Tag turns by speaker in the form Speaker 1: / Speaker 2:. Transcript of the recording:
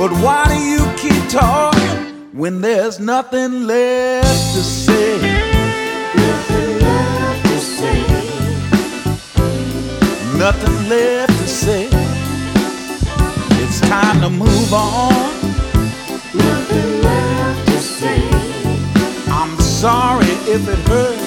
Speaker 1: But why do you keep talking when there's nothing left to say?
Speaker 2: Nothing left to say.
Speaker 1: Nothing left to say. It's time to move on.
Speaker 2: Nothing left to say.
Speaker 1: I'm sorry if it hurts.